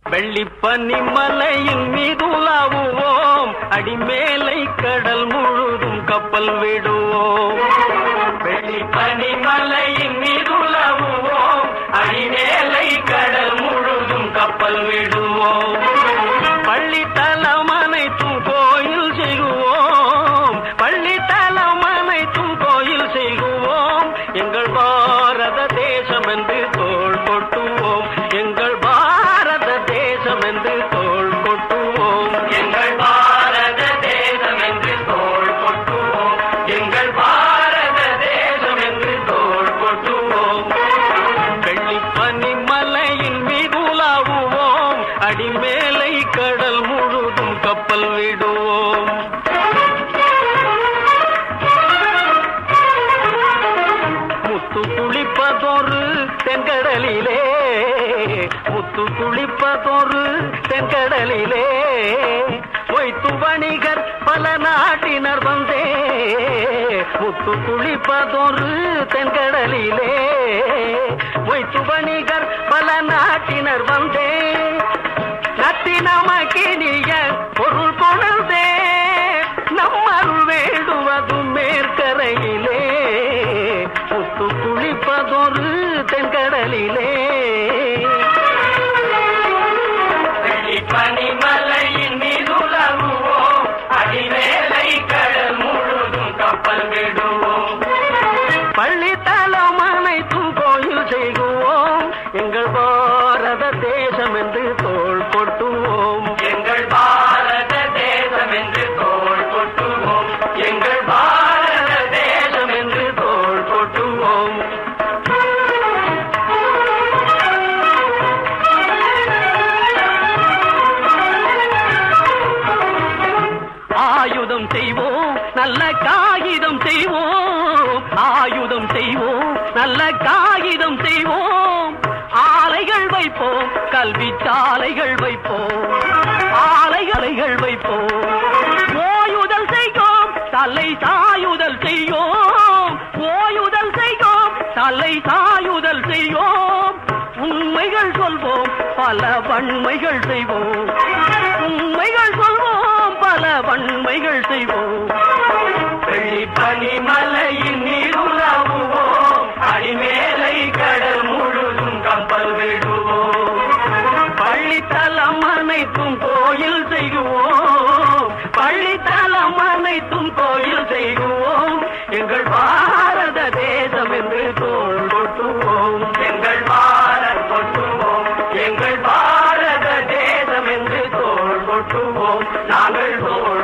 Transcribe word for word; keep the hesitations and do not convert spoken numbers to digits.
வெள்ளிப்பனி மலையின் மீதுலாவுவோம், அடிமேலை கடல் முழுதும் கப்பல் விடுவோம். வெள்ளிப்பனி மலையின் மீதுலாவுவோம், அடிமேலை கடல் முழுதும் கப்பல் விடுவோம். பள்ளி தலம் அனைத்தும் கோயில் செய்வோம், பள்ளி தலம் அனைத்தும் கோயில் செய்வோம். எங்கள் பாரத தேசம் என்று தோள் கொட்டுவோம், எங்கள் பாரத தேசம் என்று தோள் கொட்டுவோம். எங்கள் பாரத தேசம் என்று தோள் கொட்டுவோம், எங்கள் பாரத தேசம் என்று தோள் கொட்டுவோம். வெள்ளிப்பனி மலையின் மீதுலாவுவோம், அடிமேலை கடல் முழுதும் கப்பல் விடுவோம். முத்து குளிப்பதொரு தென்கடலிலே, முத்து குளிப்பதொரு தென்கடலிலே, மொய்த்து வணிகர் பல நாட்டினர் வந்தே. முத்து குளிப்பதொரு தென்கடலிலே, மொய்த்து வணிகர் பல நாட்டினர் வந்தே. நத்தி நமக்கினிய பொருள் கொணர்ந்தே, நம்மருள் வேண்டுவதும் மேற்கரையிலே. முத்து குளிப்பதொரு தென்கடலிலே. பனிமலையின் மீதுலவுவோம், அடிமேலை கடல் முழுதும் கப்பல் விடுவோம். பள்ளி தலம் அனைத்தும் கோயில் செய்வோம், எங்கள் பாரத தேசம் என்று தோள் கொட்டுவோம். எங்கள் பாரத தேசம் என்று தோள் கொட்டுவோம், எங்கள் பாரத தேசம் என்று தோள் கொட்டுவோம். ஆயுதம் செய்வோம், நல்ல காகிதம் செய்வோம், ஆயுதம் செய்வோம், நல்ல காகிதம் செய்வோம். ஆலைகள் வைப்போம், கல்வி சாலைகள் வைப்போம், ஆலைகள் வைப்போம். ஓயுதல் செய்வோம், தலை சாயுதல் செய்வோம், ஓயுதல் செய்வோம், தலை சாயுதல் செய்வோம். உண்மைகள் சொல்வோம், பல வன்மைகள் செய்வோம், உண்மைகள் சொல்வோம், பல வன்மைகள் செய்வோம். வெள்ளிப்பனி மலையின் நீருலாவுவோம், அடிமேலை கடல் முழுதும் கப்பல் விடுவோம். பள்ளித்தலம் அனைத்தும் கோயில் செய்வோம், பள்ளித்தலம் அனைத்தும் கோயில் செய்வோம். எங்கள் பாரத தேசம் என்று தோள் கொட்டுவோம், எங்கள் பாரத் கொட்டுவோம், எங்கள் பாரத தேசம் என்று தோள் கொட்டுவோம். நாங்கள் தோள்